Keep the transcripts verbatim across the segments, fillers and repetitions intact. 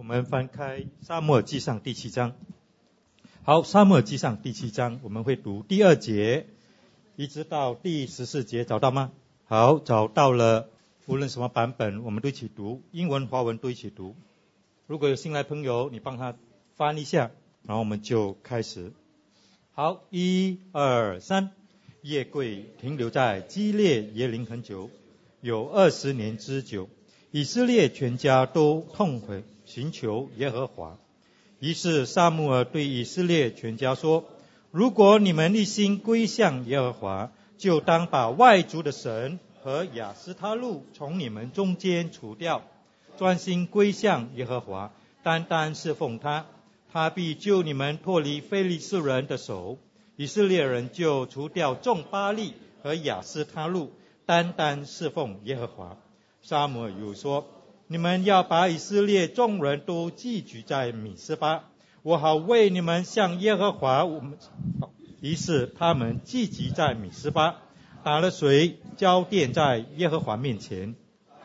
我们翻开撒母耳记上第七章。好，撒母耳记上第七章，我们会读第二节一直到第十四节，找到吗？好，找到了。无论什么版本，我们都一起读，英文、华文都一起读。如果有新来朋友，你帮他翻一下，然后我们就开始。好，一二三。约柜停留在基列耶琳很久，有二十年之久。以色列全家都痛悔寻求耶和华。于是撒母耳对以色列全家说：如果你们一心归向耶和华，就当把外族的神和亚斯他路从你们中间除掉，专心归向耶和华，单单侍奉他，他必救你们脱离非利士人的手。以色列人就除掉众巴力和亚斯他路，单单侍奉耶和华。撒母耳又说：你们要把以色列众人都聚集在米斯巴，我好为你们向耶和华我们。于是他们聚集在米斯巴，打了水，浇奠在耶和华面前，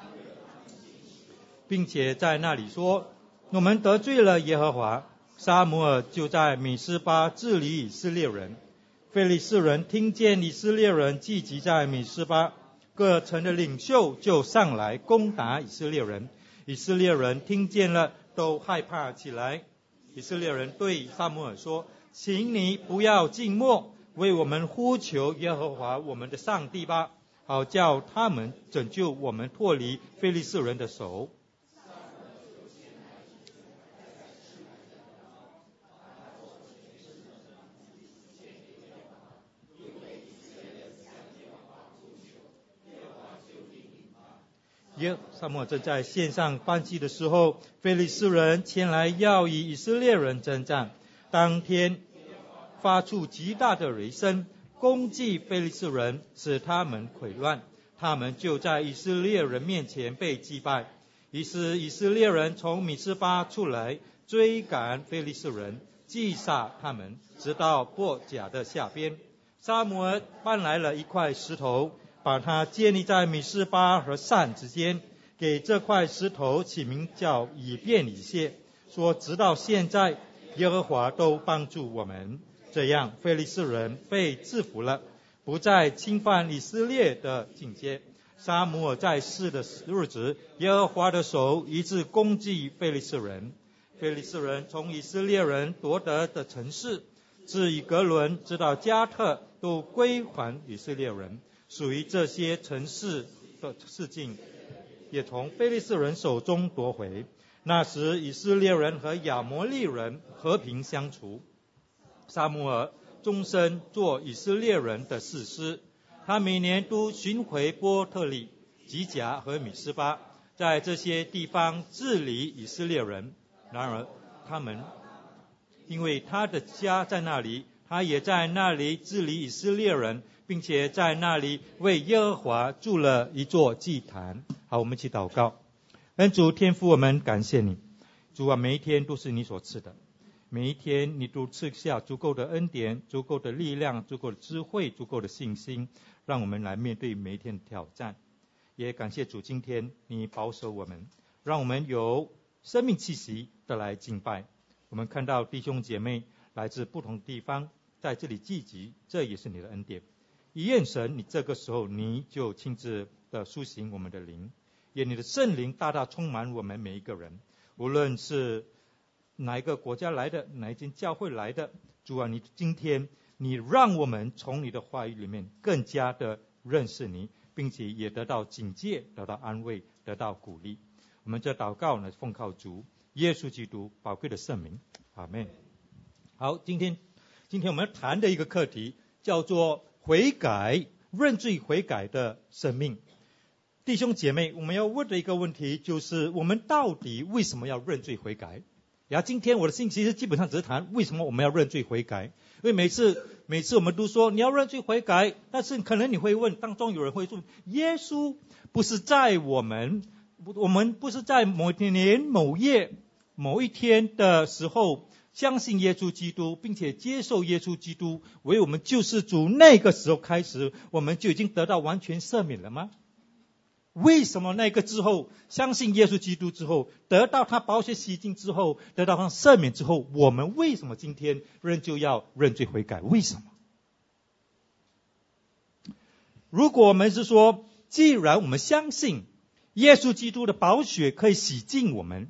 并且在那里说：我们得罪了耶和华。撒母耳就在米斯巴治理以色列人。非利士人听见以色列人聚集在米斯巴，各城的领袖就上来攻打以色列人。以色列人听见了，都害怕起来。以色列人对撒母耳说：请你不要静默，为我们呼求耶和华我们的上帝吧，好叫他们拯救我们脱离非利士人的手。耶撒母耳正在线上翻祭的时候，非利士人前来要与以色列人征战。当天发出极大的雷声，攻击非利士人，使他们溃乱。他们就在以色列人面前被击败。于是以色列人从米斯巴出来，追赶非利士人，击杀他们，直到伯甲的下边。撒母耳搬来了一块石头，把它建立在米斯巴和善之间，给这块石头起名叫以便以谢，说直到现在耶和华都帮助我们。这样非利士人被制服了，不再侵犯以色列的境界。撒母耳在世的日子，耶和华的手一直攻击非利士人。非利士人从以色列人夺得的城市，自以革伦直到加特，都归还以色列人。属于这些城市的事境也从非利士人手中夺回。那时以色列人和亚摩利人和平相处。撒母耳终身做以色列人的士师，他每年都巡回波特利、吉甲和米斯巴，在这些地方治理以色列人。然而他们因为他的家在那里，他也在那里治理以色列人，并且在那里为耶和华筑了一座祭坛。好，我们一起祷告。恩主天父，我们感谢你。主啊，每一天都是你所赐的，每一天你都赐下足够的恩典、足够的力量、足够的智慧、足够的信心，让我们来面对每一天的挑战。也感谢主，今天你保守我们，让我们有生命气息的来敬拜。我们看到弟兄姐妹来自不同地方在这里聚集，这也是你的恩典。愿神你这个时候你就亲自的苏醒我们的灵，愿你的圣灵大大充满我们每一个人，无论是哪一个国家来的，哪一间教会来的。主啊，你今天你让我们从你的话语里面更加的认识你，并且也得到警戒，得到安慰，得到鼓励。我们这祷告呢，奉靠主耶稣基督宝贵的圣名，阿们。好，今天今天我们谈的一个课题叫做悔改，认罪悔改的生命。弟兄姐妹，我们要问的一个问题就是，我们到底为什么要认罪悔改？然后今天我的信息是基本上只是谈为什么我们要认罪悔改。因为每次每次我们都说你要认罪悔改，但是可能你会问，当中有人会说，耶稣不是在我们我们不是在某年某月某一天的时候相信耶稣基督，并且接受耶稣基督为我们救世主，那个时候开始我们就已经得到完全赦免了吗？ 为什么那个之后相信耶稣基督之后，得到他宝血洗净之后，得到他赦免之后，我们为什么今天仍旧要认罪悔改？为什么？如果我们是说，既然我们相信耶稣基督的宝血可以洗净我们，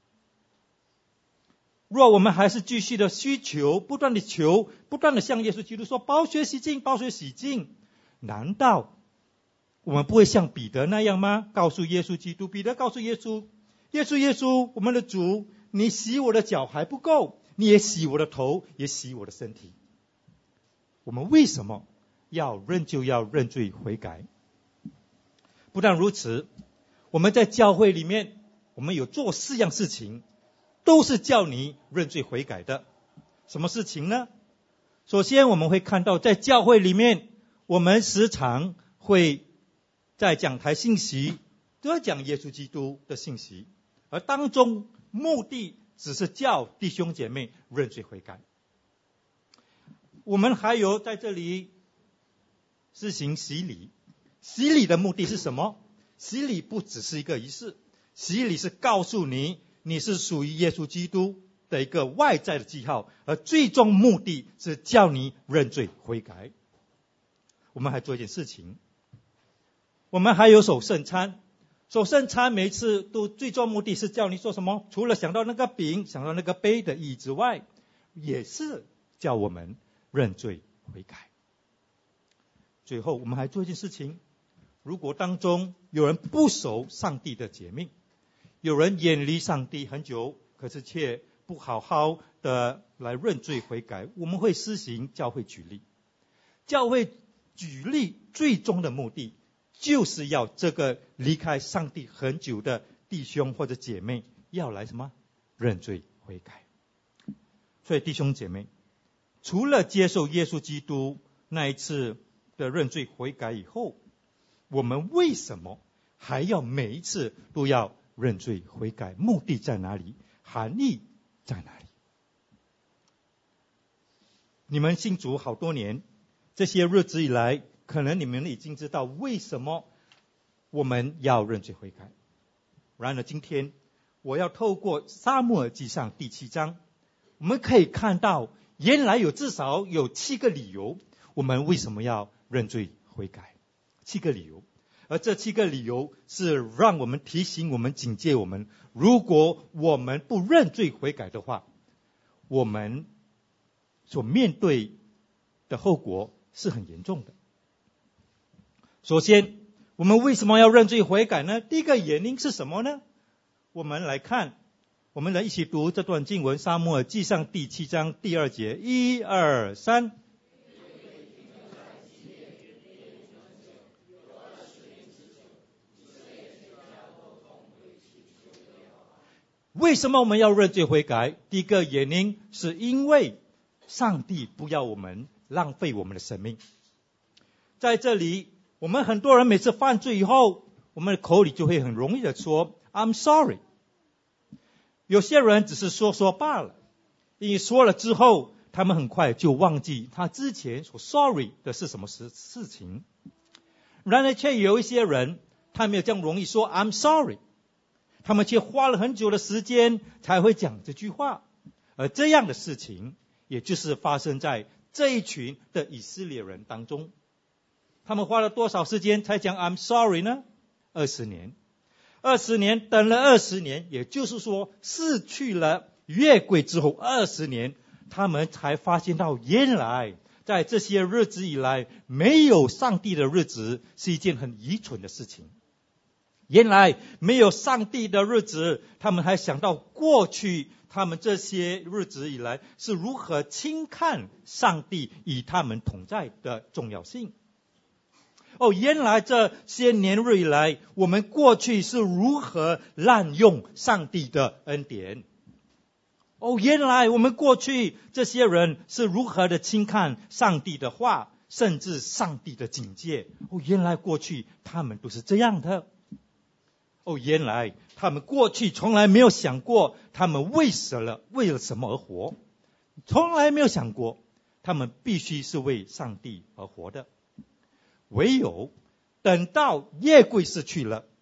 若我们还是继续的需求，不断的求，不断的向耶稣基督说宝血洗净，宝血洗净，难道我们不会像彼得那样吗？告诉耶稣基督，彼得告诉耶稣，耶稣耶稣，我们的主，你洗我的脚还不够，你也洗我的头，也洗我的身体。我们为什么要认就要认罪悔改？不但如此，我们在教会里面，我们有做四样事情，都是叫你认罪悔改的。什么事情呢？首先我们会看到，在教会里面，我们时常会在讲台信息都要讲耶稣基督的信息，而当中目的只是叫弟兄姐妹认罪悔改。我们还有在这里施行洗礼，洗礼的目的是什么？洗礼不只是一个仪式，洗礼是告诉你你是属于耶稣基督的一个外在的记号，而最终目的是叫你认罪悔改。我们还做一件事情，我们还有守圣餐。守圣餐每一次都最终目的是叫你做什么？除了想到那个饼，想到那个杯的意义之外，也是叫我们认罪悔改。最后我们还做一件事情，如果当中有人不守上帝的诫命，有人远离上帝很久，可是却不好好的来认罪悔改，我们会施行教会举例。教会举例最终的目的就是要这个离开上帝很久的弟兄或者姐妹要来什么？认罪悔改。所以弟兄姐妹，除了接受耶稣基督那一次的认罪悔改以后，我们为什么还要每一次都要认罪悔改？目的在哪里？含义在哪里？你们信主好多年，这些日子以来，可能你们已经知道为什么我们要认罪悔改。然而今天我要透过撒母耳记上第七章，我们可以看到原来有至少有七个理由，我们为什么要认罪悔改。七个理由，而这七个理由是让我们提醒我们警戒我们，如果我们不认罪悔改的话，我们所面对的后果是很严重的。首先，我们为什么要认罪悔改呢？第一个原因是什么呢？我们来看，我们来一起读这段经文，撒母耳记上第七章第二节，一二三。为什么我们要认罪悔改？第一个原因是因为上帝不要我们浪费我们的生命。在这里，我们很多人每次犯罪以后，我们的口里就会很容易的说 I'm sorry。 有些人只是说说罢了，因为说了之后，他们很快就忘记他之前所 sorry 的是什么事事情。然而却有一些人，他没有这样容易说 I'm sorry，他们却花了很久的时间才会讲这句话。而这样的事情也就是发生在这一群的以色列人当中。他们花了多少时间才讲 I'm sorry 呢？二十年。二十年，等了二十年，也就是说失去了约柜之后二十年，他们才发现到原来在这些日子以来，没有上帝的日子是一件很愚蠢的事情。原来没有上帝的日子，他们还想到过去他们这些日子以来是如何轻看上帝与他们同在的重要性。哦，原来这些年日以来，我们过去是如何滥用上帝的恩典。哦，原来我们过去这些人是如何的轻看上帝的话，甚至上帝的警戒。哦，原来过去他们都是这样的。哦，原来他们过去从来没有想过他们为什么为了什么而活，从来没有想过他们必须是为上帝而活的。唯有等到约柜失去了，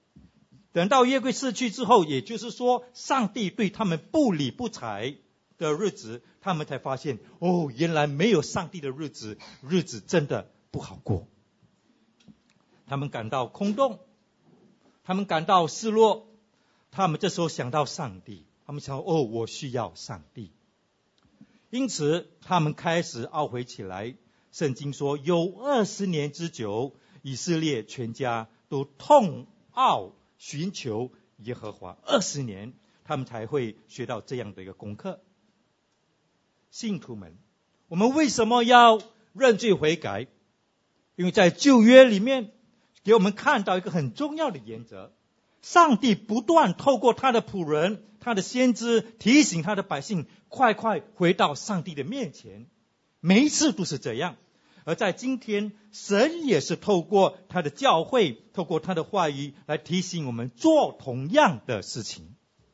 等到约柜逝去之后，也就是说上帝对他们不理不睬的日子，他们才发现，哦，原来没有上帝的日子，日子真的不好过。他们感到空洞，他们感到失落，他们这时候想到上帝，他们想，哦，我需要上帝。因此他们开始懊悔起来。圣经说，有二十年之久，以色列全家都痛懊寻求耶和华，二十年他们才会学到这样的一个功课。信徒们，我们为什么要认罪悔改？因为在旧约里面给我们看到一个很重要的原则，上帝不断透过他的仆人，他的先知提醒他的百姓快快回到上帝的面前，每一次都是这样。而在今天，神也是透过他的教会，透过他的话语来提醒我们做同样的事情。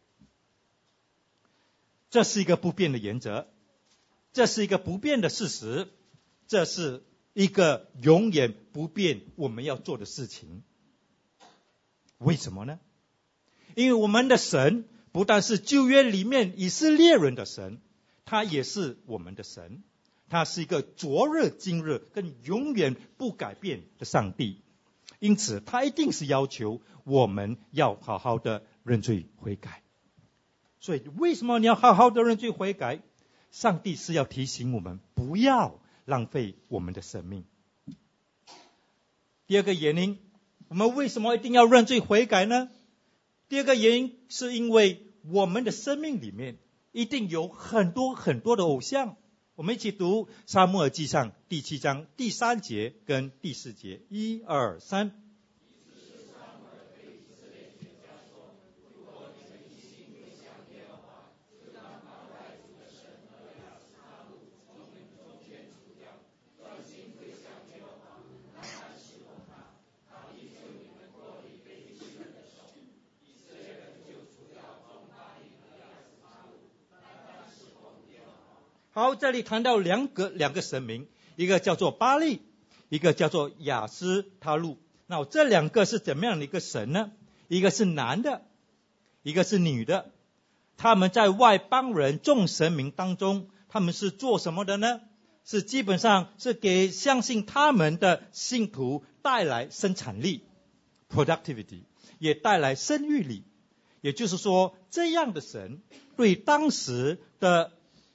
这是一个不变的原则，这是一个不变的事实，这是一个永远不变我们要做的事情。为什么呢？因为我们的神不但是旧约里面以色列人的神，他也是我们的神，他是一个昨日今日跟永远不改变的上帝。因此他一定是要求我们要好好的认罪悔改。所以为什么你要好好的认罪悔改？上帝是要提醒我们不要浪费我们的生命。第二个原因，我们为什么一定要认罪悔改呢？第二个原因是因为我们的生命里面一定有很多很多的偶像。我们一起读撒母耳记上第七章第三节跟第四节，一二三。好，这里谈到两个两个神明，一个叫做巴力，一个叫做亚斯他路。那这两个是怎么样的一个神呢？一个是男的，一个是女的。他们在外邦人众神明当中，他们是做什么的呢？是基本上是给相信他们的信徒带来生产力 productivity， 也带来生育力。也就是说，这样的神对当时的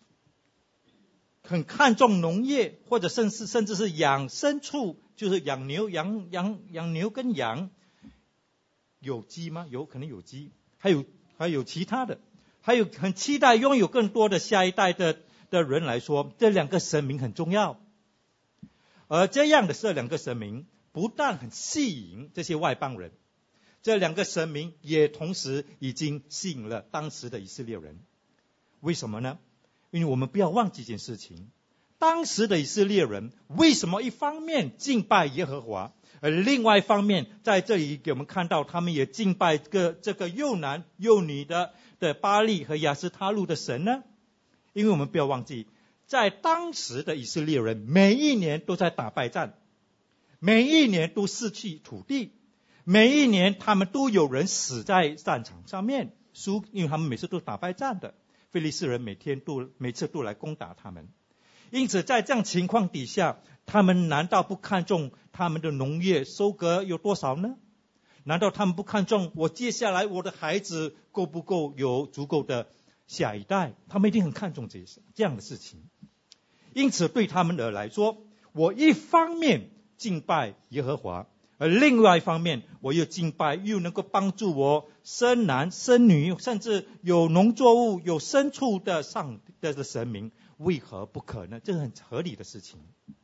很看重农业，或者甚至甚至是养牲畜，就是养牛、养养养牛跟羊。有鸡吗？有，可能有鸡，还有还有其他的，还有很期待拥有更多的下一代的的人来说，这两个神明很重要。而这样的这两个神明不但很吸引这些外邦人，这两个神明也同时已经吸引了当时的以色列人。为什么呢？因为我们不要忘记一件事情，当时的以色列人为什么一方面敬拜耶和华，而另外一方面在这里给我们看到他们也敬拜个这个又男又女的的巴力和亚斯他路的神呢？因为我们不要忘记，在当时的以色列人每一年都在打败战，每一年都失去土地，每一年他们都有人死在战场上面输，因为他们每次都打败战的，非利士人每天都每次都来攻打他们。因此在这样情况底下，他们难道不看重他们的农业收割有多少呢？难道他们不看重我接下来我的孩子够不够有足够的下一代？他们一定很看重这些这样的事情。因此对他们而来说，我一方面敬拜耶和华，而另外一方面我又敬拜又能够帮助我生男生女，甚至有农作物有牲畜的上的神明，为何不可呢？这是很合理的事情。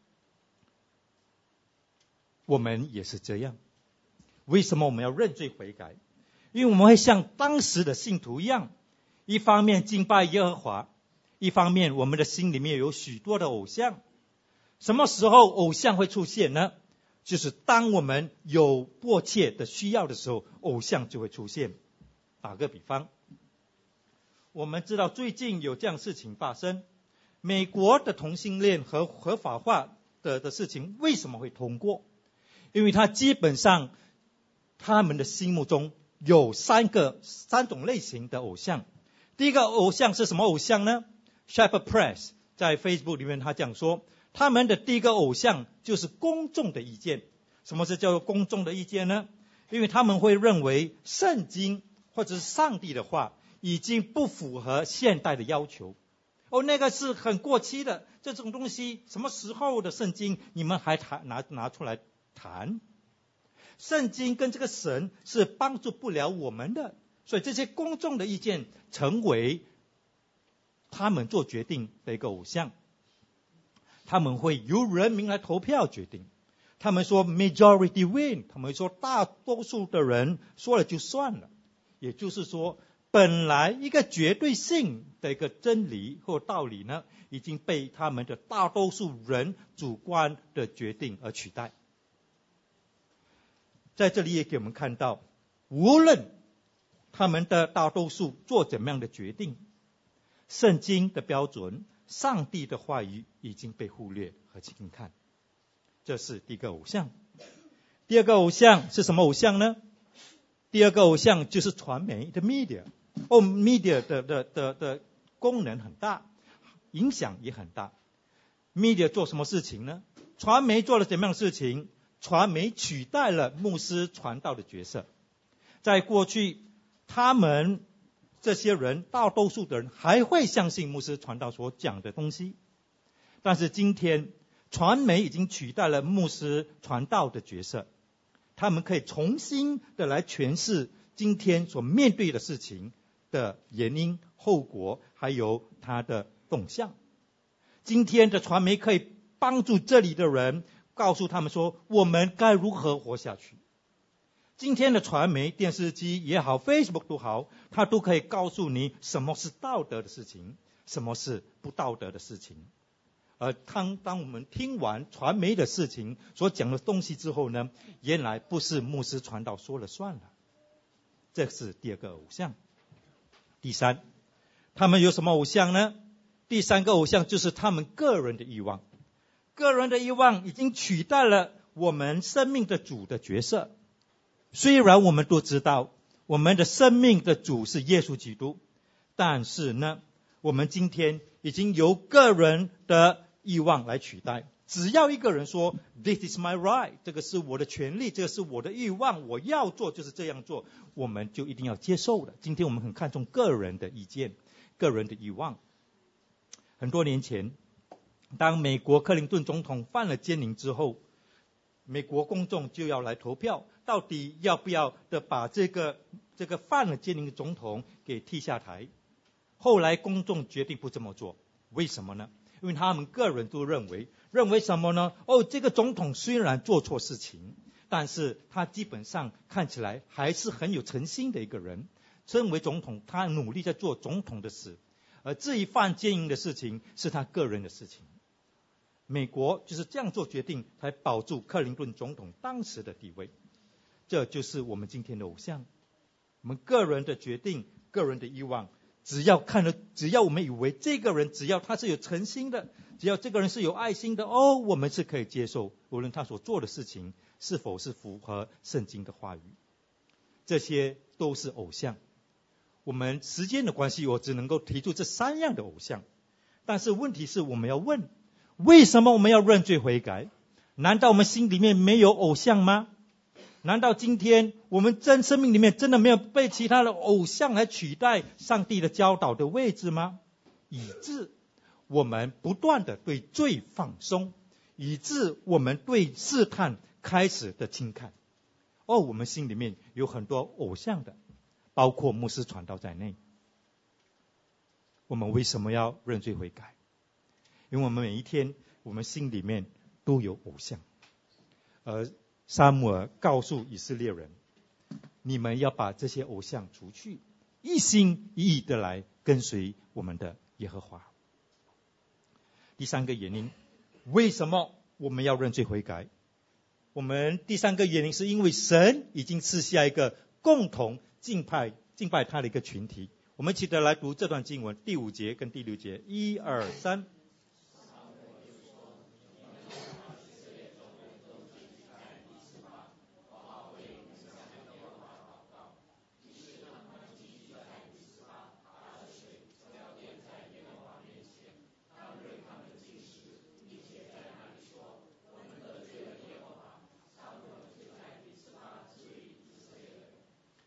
我们也是这样。为什么我们要认罪悔改？因为我们会像当时的信徒一样，一方面敬拜耶和华，一方面我们的心里面有许多的偶像。什么时候偶像会出现呢？就是当我们有迫切的需要的时候，偶像就会出现。打个比方，我们知道最近有这样事情发生，美国的同性恋合合法化的的事情为什么会通过？因为它基本上他们的心目中有三个三种类型的偶像。第一个偶像是什么偶像呢？ Shepherd Press 在 Facebook 里面他讲说，他们的第一个偶像就是公众的意见。什么是叫做公众的意见呢？因为他们会认为圣经或者是上帝的话已经不符合现代的要求。哦，那个是很过期的，这种东西什么时候的圣经你们还谈拿拿出来谈？圣经跟这个神是帮助不了我们的，所以这些公众的意见成为他们做决定的一个偶像。他们会由人民来投票决定，他们说 majority win， 他们说大多数的人说了就算了。也就是说，本来一个绝对性的一个真理或道理呢，已经被他们的大多数人主观的决定而取代。在这里也给我们看到，无论他们的大多数做怎么样的决定，圣经的标准、上帝的话语已经被忽略和轻看。这是第一个偶像。第二个偶像是什么偶像呢？第二个偶像就是传媒的 media。哦 ，media 的的的的功能很大，影响也很大。media 做什么事情呢？传媒做了怎么样的事情？传媒取代了牧师传道的角色。在过去，他们这些人，大多数的人还会相信牧师传道所讲的东西。但是今天，传媒已经取代了牧师传道的角色，他们可以重新的来诠释今天所面对的事情的原因、后果，还有它的动向。今天的传媒可以帮助这里的人，告诉他们说我们该如何活下去。今天的传媒，电视机也好， Facebook 都好，它都可以告诉你什么是道德的事情，什么是不道德的事情。而当当我们听完传媒的事情所讲的东西之后呢，原来不是牧师传道说了算了。这是第二个偶像。第三，他们有什么偶像呢？第三个偶像就是他们个人的欲望。个人的欲望已经取代了我们生命的主的角色。虽然我们都知道我们的生命的主是耶稣基督，但是呢，我们今天已经由个人的欲望来取代。只要一个人说 This is my right， 这个是我的权利，这个是我的欲望，我要做就是这样做，我们就一定要接受的。今天我们很看重个人的意见、个人的欲望。很多年前，当美国克林顿总统犯了奸淫之后，美国公众就要来投票，到底要不要的把这个这个犯了奸淫的总统给踢下台。后来公众决定不这么做，为什么呢？因为他们个人都认为，认为什么呢？哦，这个总统虽然做错事情，但是他基本上看起来还是很有诚心的一个人。身为总统，他努力在做总统的事，而至于犯奸淫的事情是他个人的事情。美国就是这样做决定，才保住克林顿总统当时的地位。这就是我们今天的偶像。我们个人的决定、个人的欲望，只要看了，只要我们以为这个人，只要他是有诚心的，只要这个人是有爱心的，哦，我们是可以接受，无论他所做的事情是否是符合圣经的话语。这些都是偶像。我们时间的关系，我只能够提出这三样的偶像。但是问题是，我们要问，为什么我们要认罪悔改？难道我们心里面没有偶像吗？难道今天我们真生命里面真的没有被其他的偶像来取代上帝的教导的位置吗？以致我们不断的对罪放松，以致我们对试探开始的轻看。哦，我们心里面有很多偶像的，包括牧师传道在内。我们为什么要认罪悔改？因为我们每一天我们心里面都有偶像。而撒母耳告诉以色列人，你们要把这些偶像除去，一心一意的来跟随我们的耶和华。第三个原因，为什么我们要认罪悔改？我们第三个原因是因为神已经赐下一个共同敬拜敬拜他的一个群体。我们一起的来读这段经文第五节跟第六节，一二三。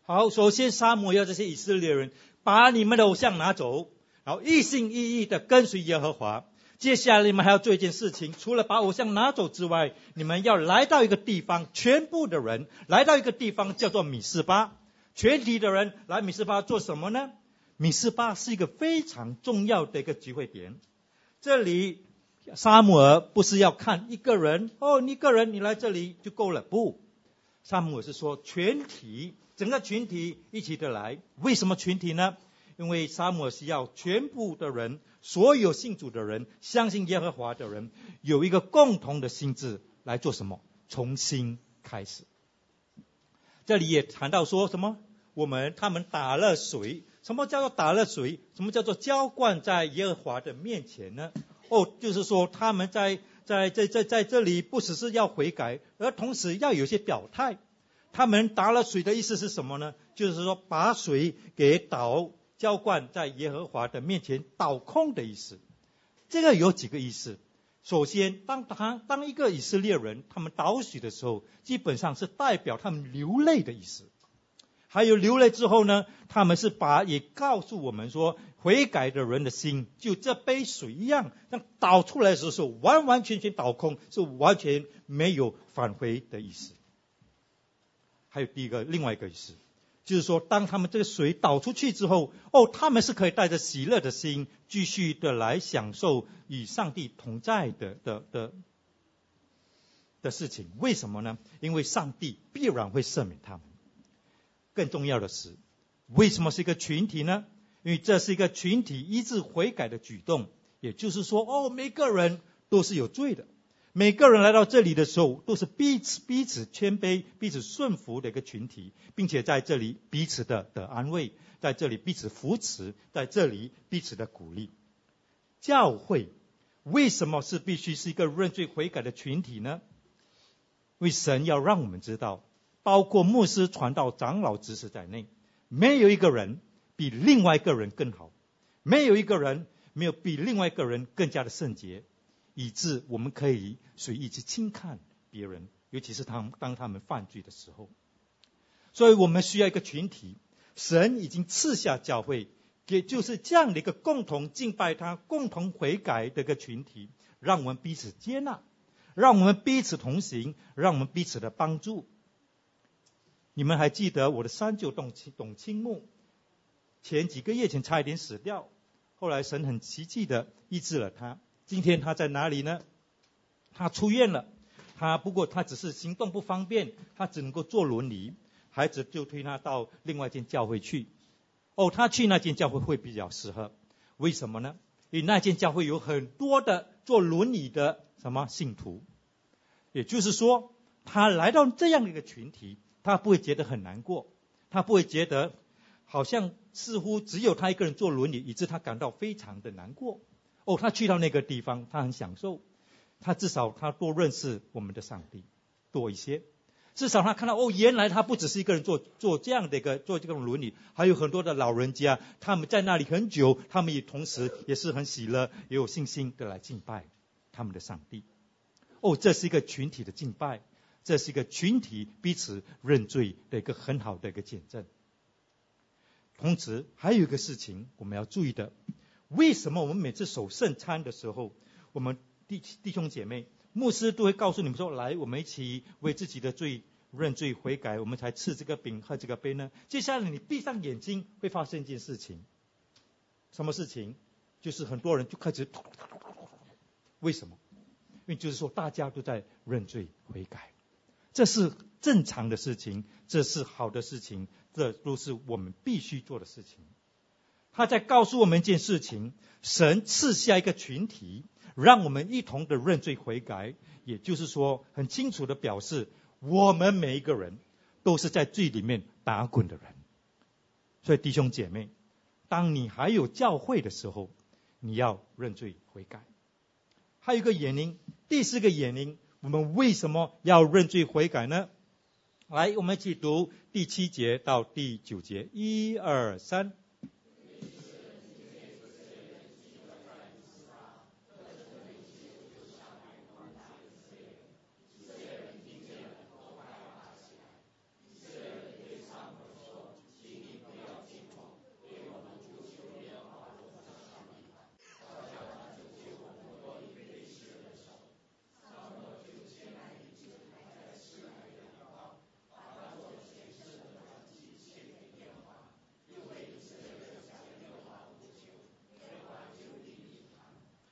好，首先撒母耳要这些以色列人把你们的偶像拿走，然后一心一意的跟随耶和华。接下来你们还要做一件事情，除了把偶像拿走之外，你们要来到一个地方，全部的人来到一个地方叫做米斯巴。全体的人来米斯巴做什么呢？米斯巴是一个非常重要的一个聚会点。这里撒母耳不是要看一个人，哦，你一个人你来这里就够了，不，撒母耳是说全体，整个群体一起的来。为什么群体呢？因为撒母耳是要全部的人，所有信主的人，相信耶和华的人，有一个共同的心志来做什么？重新开始。这里也谈到说什么？我们他们打了水。什么叫做打了水？什么叫做浇灌在耶和华的面前呢？哦，就是说他们在在在在在这里不只是要悔改，而同时要有一些表态。他们打了水的意思是什么呢？就是说把水给倒浇灌在耶和华的面前，倒空的意思。这个有几个意思。首先，当他当一个以色列人他们倒水的时候，基本上是代表他们流泪的意思。还有流泪之后呢，他们是把也告诉我们说，悔改的人的心就这杯水一样，当倒出来的时候完完全全倒空，是完全没有返回的意思。还有第一个另外一个意思，就是说当他们这个水倒出去之后，哦，他们是可以带着喜乐的心继续的来享受与上帝同在的的的的事情。为什么呢？因为上帝必然会赦免他们。更重要的是，为什么是一个群体呢？因为这是一个群体一致悔改的举动。也就是说，哦，每个人都是有罪的，每个人来到这里的时候都是彼此彼此谦卑、彼此顺服的一个群体，并且在这里彼此的的安慰，在这里彼此扶持，在这里彼此的鼓励。教会为什么是必须是一个认罪悔改的群体呢？因为神要让我们知道，包括牧师、传道、长老、执事在内，没有一个人比另外一个人更好，没有一个人没有比另外一个人更加的圣洁，以致我们可以随意去轻看别人，尤其是当当他们犯罪的时候。所以我们需要一个群体，神已经赐下教会，也就是这样的一个共同敬拜他、共同悔改的一个群体，让我们彼此接纳，让我们彼此同行，让我们彼此的帮助。你们还记得我的三舅董董清木前几个月前差一点死掉，后来神很奇迹的医治了他。今天他在哪里呢？他出院了，他不过他只是行动不方便，他只能够坐轮椅，孩子就推他到另外一间教会去。哦，他去那间教会会比较适合，为什么呢？因为那间教会有很多的坐轮椅的什么信徒，也就是说他来到这样的一个群体，他不会觉得很难过，他不会觉得好像似乎只有他一个人坐轮椅，以致他感到非常的难过。哦，他去到那个地方，他很享受，他至少他多认识我们的上帝多一些，至少他看到哦，原来他不只是一个人坐坐这样的一个坐这种轮椅，还有很多的老人家，他们在那里很久，他们也同时也是很喜乐，也有信心的来敬拜他们的上帝。哦，这是一个群体的敬拜，这是一个群体彼此认罪的一个很好的一个见证。同时还有一个事情我们要注意的，为什么我们每次守圣餐的时候，我们弟弟兄姐妹牧师都会告诉你们说，来我们一起为自己的罪认罪悔改，我们才吃这个饼喝这个杯呢？接下来你闭上眼睛会发生一件事情，什么事情？就是很多人就开始，为什么？因为就是说大家都在认罪悔改，这是正常的事情，这是好的事情，这都是我们必须做的事情。他在告诉我们一件事情，神赐下一个群体，让我们一同的认罪悔改，也就是说很清楚的表示，我们每一个人都是在罪里面打滚的人。所以弟兄姐妹，当你还有教会的时候，你要认罪悔改。还有一个原因，第四个原因，我们为什么要认罪悔改呢？来，我们一起读第七节到第九节，一二三。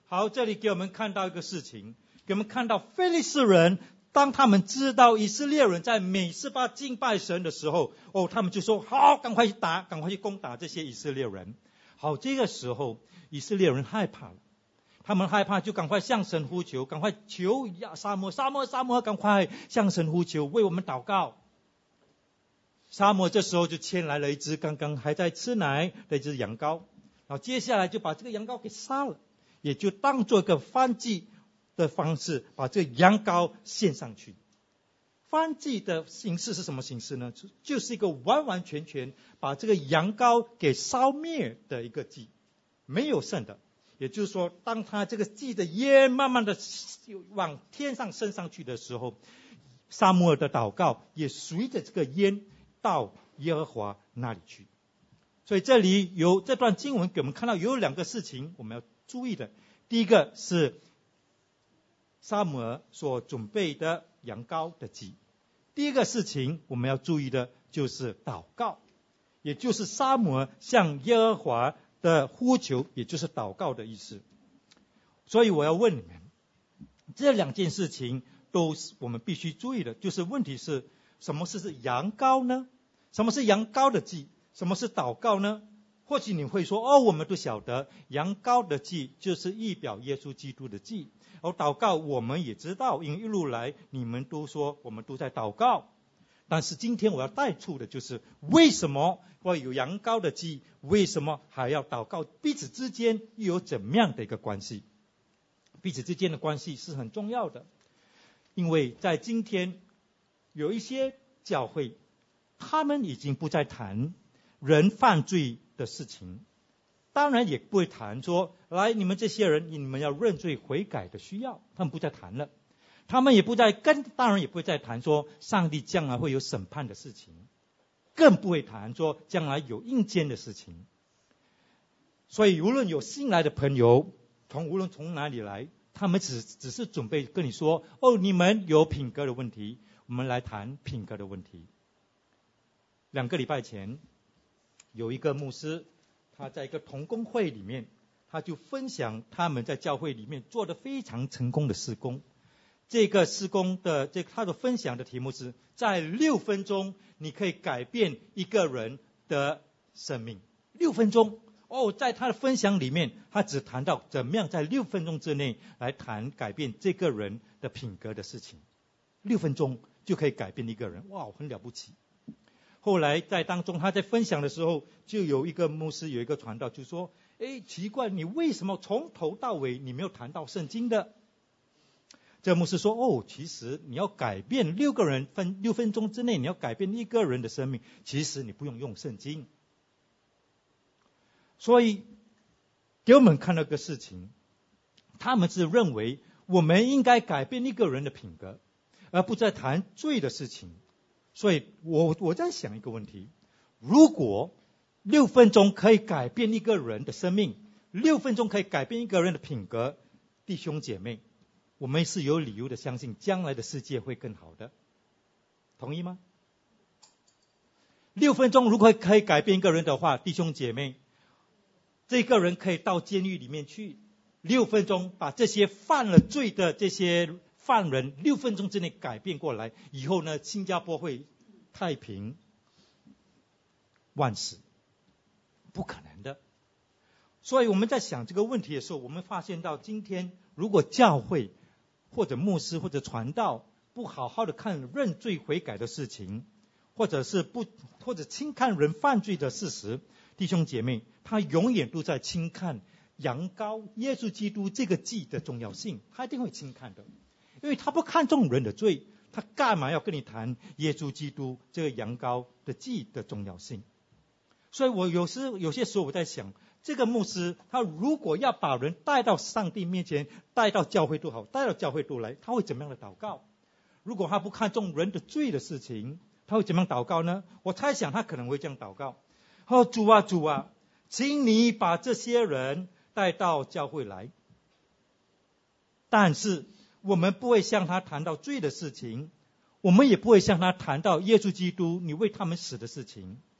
好，这里给我们看到一个事情，给我们看到非利士人，当他们知道以色列人在美斯巴敬拜神的时候，哦，他们就说好，赶快去打，赶快去攻打这些以色列人。好，这个时候以色列人害怕了，他们害怕就赶快向神呼求，赶快求呀沙漠沙漠沙漠，赶快向神呼求，为我们祷告。沙漠这时候就牵来了一只刚刚还在吃奶的一只羊羔，然后接下来就把这个羊羔给杀了，也就当做一个燔祭的方式把这个羊羔献上去。燔祭的形式是什么形式呢？就是一个完完全全把这个羊羔给烧灭的一个祭，没有剩的。也就是说，当他这个祭的烟慢慢的往天上升上去的时候，撒母耳的祷告也随着这个烟到耶和华那里去。所以这里有这段经文给我们看到有两个事情我们要注意的。第一个是撒母耳所准备的羊羔的祭，第一个事情我们要注意的就是祷告，也就是撒母耳向耶和华的呼求，也就是祷告的意思。所以我要问你们，这两件事情都是我们必须注意的，就是问题是什么是羊羔呢？什么是羊羔的祭？什么是祷告呢？或许你会说，哦，我们都晓得羊羔的祭就是预表耶稣基督的祭，而祷告我们也知道，因为一路来你们都说我们都在祷告。但是今天我要带出的就是为什么会有羊羔的祭，为什么还要祷告，彼此之间又有怎么样的一个关系？彼此之间的关系是很重要的，因为在今天有一些教会，他们已经不再谈人犯罪的事情，当然也不会谈说来你们这些人你们要认罪悔改的需要，他们不再谈了。他们也不再跟，当然也不会再谈说上帝将来会有审判的事情，更不会谈说将来有阴间的事情。所以无论有新来的朋友，从无论从哪里来，他们只只是准备跟你说，哦，你们有品格的问题，我们来谈品格的问题。两个礼拜前，有一个牧师，他在一个同工会里面，他就分享他们在教会里面做得非常成功的事工。这个事工的这他的分享的题目是，在六分钟你可以改变一个人的生命。六分钟哦，在他的分享里面，他只谈到怎么样在六分钟之内来谈改变这个人的品格的事情。六分钟就可以改变一个人，哇，很了不起。后来在当中他在分享的时候，就有一个牧师有一个传道就说，诶，奇怪，你为什么从头到尾你没有谈到圣经的？这牧师说，哦，其实你要改变六个人分六分钟之内你要改变一个人的生命，其实你不用用圣经。所以给我们看到个事情，他们是认为我们应该改变一个人的品格，而不再谈罪的事情。所以我我在想一个问题，如果六分钟可以改变一个人的生命，六分钟可以改变一个人的品格，弟兄姐妹，我们是有理由的相信将来的世界会更好的，同意吗？六分钟如果可以改变一个人的话，弟兄姐妹，这个人可以到监狱里面去，六分钟把这些犯了罪的这些犯人六分钟之内改变过来，以后呢，新加坡会太平万事，不可能的。所以我们在想这个问题的时候，我们发现到今天如果教会或者牧师或者传道不好好的看认罪悔改的事情，或者是不或者轻看人犯罪的事实，弟兄姐妹，他永远都在轻看羊羔耶稣基督这个祭的重要性，他一定会轻看的，因为他不看重人的罪，他干嘛要跟你谈耶稣基督这个羊羔的祭的重要性？所以我有时有些时候我在想，这个牧师他如果要把人带到上帝面前，带到教会都好，带到教会都来，他会怎么样的祷告？如果他不看重人的罪的事情，他会怎么样祷告呢？我猜想他可能会这样祷告，哦，主啊主啊，请你把这些人带到教会来。但是我们不会向他谈到罪的事情，我们也不会向他谈到耶稣基督你为他们死的事情，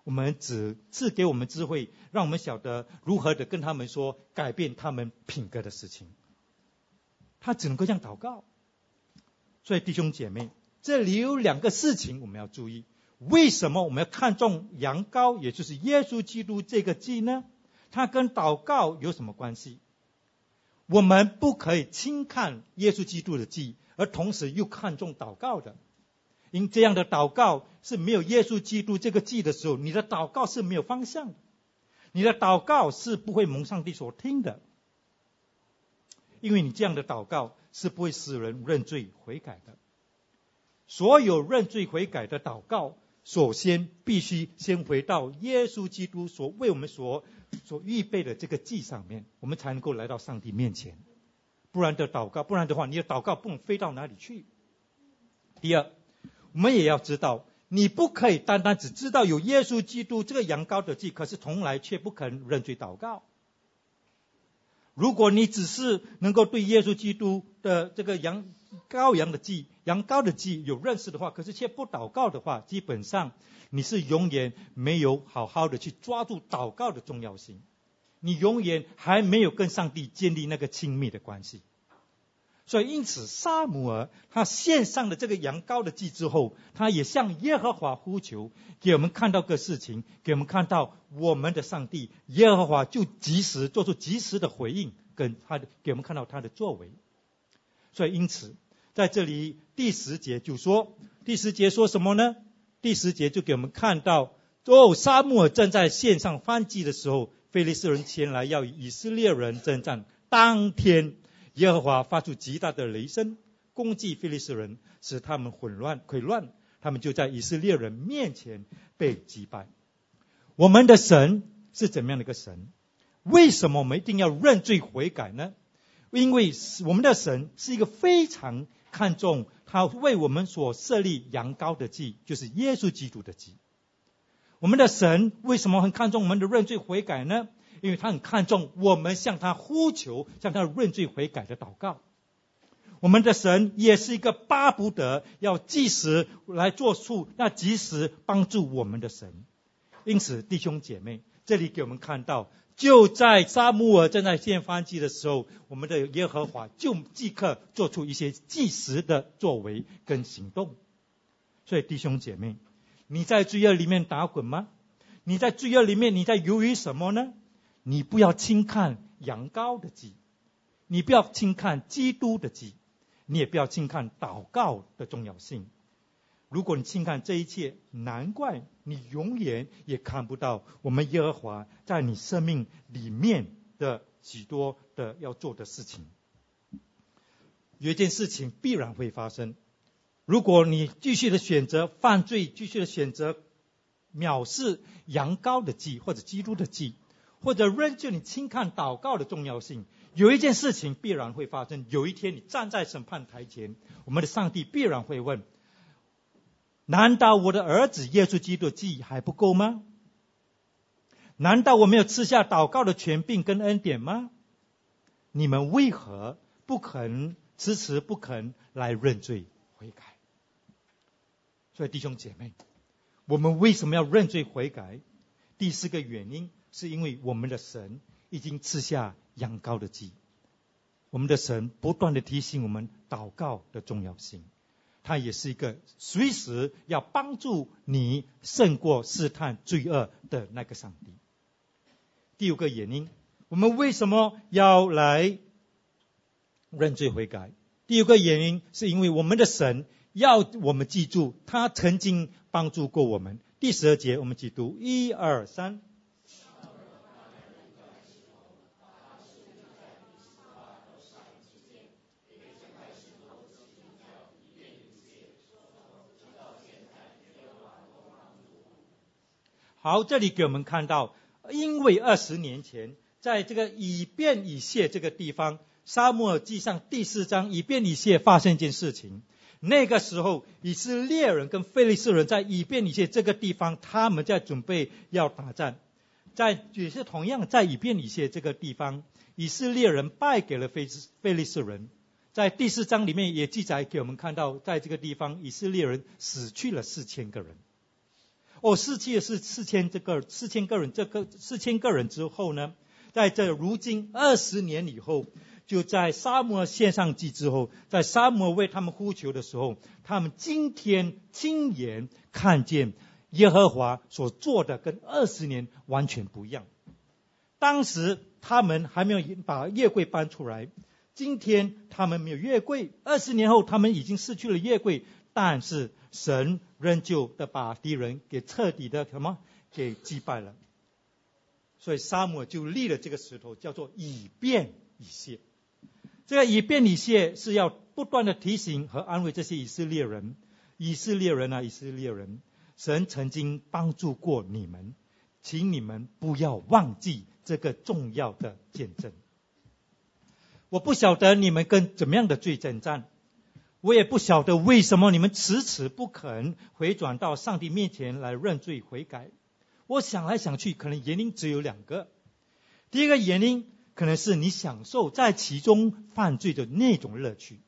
我们只赐给我们智慧，让我们晓得如何的跟他们说改变他们品格的事情。他只能够这样祷告。所以弟兄姐妹，这里有两个事情我们要注意。为什么我们要看重羊羔，也就是耶稣基督这个祭呢？它跟祷告有什么关系？我们不可以轻看耶稣基督的祭，而同时又看重祷告的。因这样的祷告是没有耶稣基督这个祭的时候，你的祷告是没有方向的，你的祷告是不会蒙上帝所听的。因为你这样的祷告是不会使人认罪悔改的。所有认罪悔改的祷告，首先必须先回到耶稣基督所为我们所所预备的这个祭上面，我们才能够来到上帝面前。不然的祷告，不然的话，你的祷告不能飞到哪里去。第二，我们也要知道，你不可以单单只知道有耶稣基督这个羊羔的祭，可是从来却不肯认罪祷告。如果你只是能够对耶稣基督的这个羊羔羊的祭、羊羔的祭有认识的话，可是却不祷告的话，基本上你是永远没有好好的去抓住祷告的重要性，你永远还没有跟上帝建立那个亲密的关系。所以因此撒母耳他献上了这个羊羔的祭之后，他也向耶和华呼求，给我们看到个事情，给我们看到我们的上帝耶和华就及时做出及时的回应，跟他的给我们看到他的作为。所以因此在这里第十节就说，第十节说什么呢？第十节就给我们看到，哦，撒母耳正在献上燔祭的时候，非利士人前来要与以色列人征战，当天耶和华发出极大的雷声，攻击非利士人，使他们混乱溃乱，他们就在以色列人面前被击败。我们的神是怎么样的一个神？为什么我们一定要认罪悔改呢？因为我们的神是一个非常看重他为我们所设立羊羔的祭，就是耶稣基督的祭。我们的神为什么很看重我们的认罪悔改呢？因为他很看重我们向他呼求，向他认罪悔改的祷告。我们的神也是一个巴不得要即时来做出那及时帮助我们的神。因此弟兄姐妹，这里给我们看到，就在撒母耳正在献燔祭的时候，我们的耶和华就即刻做出一些即时的作为跟行动。所以弟兄姐妹，你在罪恶里面打滚吗？你在罪恶里面你在犹豫什么呢？你不要轻看羊羔的祭，你不要轻看基督的祭，你也不要轻看祷告的重要性。如果你轻看这一切，难怪你永远也看不到我们耶和华在你生命里面的许多的要做的事情。有一件事情必然会发生，如果你继续的选择犯罪，继续的选择藐视羊羔的祭或者基督的祭，或者仍旧你轻看祷告的重要性，有一件事情必然会发生。有一天你站在审判台前，我们的上帝必然会问，难道我的儿子耶稣基督的祭还不够吗？难道我没有赐下祷告的权柄跟恩典吗？你们为何不肯迟迟不肯来认罪悔改？所以弟兄姐妹，我们为什么要认罪悔改？第四个原因是因为我们的神已经赐下羊羔的祭。我们的神不断的提醒我们祷告的重要性，他也是一个随时要帮助你胜过试探罪恶的那个上帝。第五个原因，我们为什么要来认罪悔改？第五个原因是因为我们的神要我们记住他曾经帮助过我们。第十二节我们一起读，一二三。好，这里给我们看到，因为二十年前在这个以便以谢这个地方，撒母耳记上第四章，以便以谢发生一件事情。那个时候以色列人跟非利士人在以便以谢这个地方，他们在准备要打战。在也是同样在以便以谢这个地方，以色列人败给了非非利士人。在第四章里面也记载给我们看到，在这个地方以色列人死去了四千个人。 哦，失去的是四千这个四千个人，这个四千个人之后呢，在这如今二十年以后，就在撒母耳献上祭之后，在撒母耳为他们呼求的时候，他们今天亲眼看见耶和华所做的跟二十年完全不一样。当时他们还没有把约柜搬出来，今天他们没有约柜，二十年后他们已经失去了约柜，但是神仍旧的把敌人给彻底的什么给击败了。所以撒母耳就立了这个石头，叫做以便以谢。这个以便以谢是要不断的提醒和安慰这些以色列人，以色列人啊，以色列人，神曾经帮助过你们，请你们不要忘记这个重要的见证。我不晓得你们跟怎么样的罪征战，我也不晓得为什么你们迟迟不肯回转到上帝面前来认罪悔改。我想来想去，可能原因只有两个。第一个原因可能是你享受在其中犯罪的那种乐趣。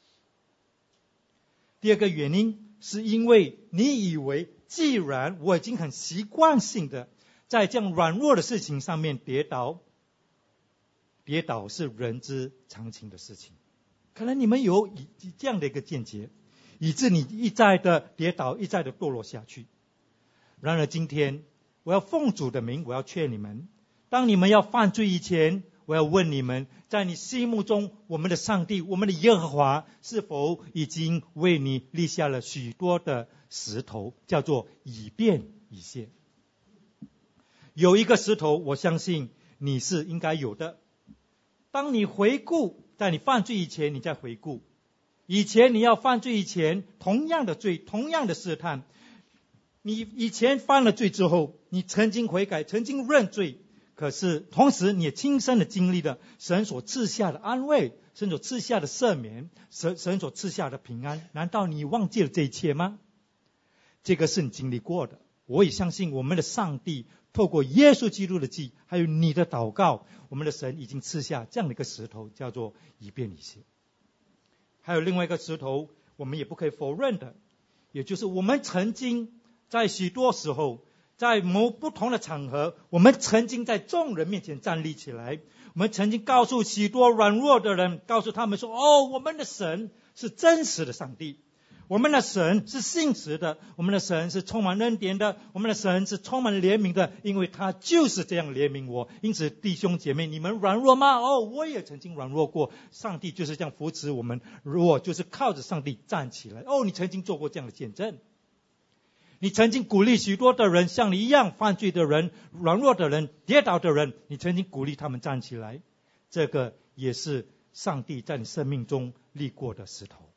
第二个原因是因为你以为既然我已经很习惯性的在这样软弱的事情上面跌倒，跌倒是人之常情的事情。可能你们有这样的一个见解，以致你一再的跌倒，一再的堕落下去。然而今天我要奉主的名，我要劝你们，当你们要犯罪以前，我要问你们，在你心目中，我们的上帝，我们的耶和华是否已经为你立下了许多的石头，叫做以便以谢。有一个石头，我相信你是应该有的。当你回顾，在你犯罪以前，你再回顾以前你要犯罪以前同样的罪，同样的试探，你以前犯了罪之后，你曾经悔改，曾经认罪，可是同时你也亲身的经历了神所赐下的安慰，神所赐下的赦免，神神所赐下的平安。难道你忘记了这一切吗？这个是你经历过的。我也相信我们的上帝透过耶稣基督的祭，还有你的祷告，我们的神已经赐下这样的一个石头，叫做以便以谢。还有另外一个石头，我们也不可以否认的，也就是我们曾经在许多时候，在某不同的场合，我们曾经在众人面前站立起来，我们曾经告诉许多软弱的人，告诉他们说，哦，我们的神是真实的上帝，我们的神是信实的，我们的神是充满恩典的，我们的神是充满怜悯的，因为他就是这样怜悯我。因此弟兄姐妹，你们软弱吗？哦，我也曾经软弱过，上帝就是这样扶持我们，我就是靠着上帝站起来。哦，你曾经做过这样的见证，你曾经鼓励许多的人，像你一样犯罪的人，软弱的人，跌倒的人，你曾经鼓励他们站起来，这个也是上帝在你生命中立过的石头。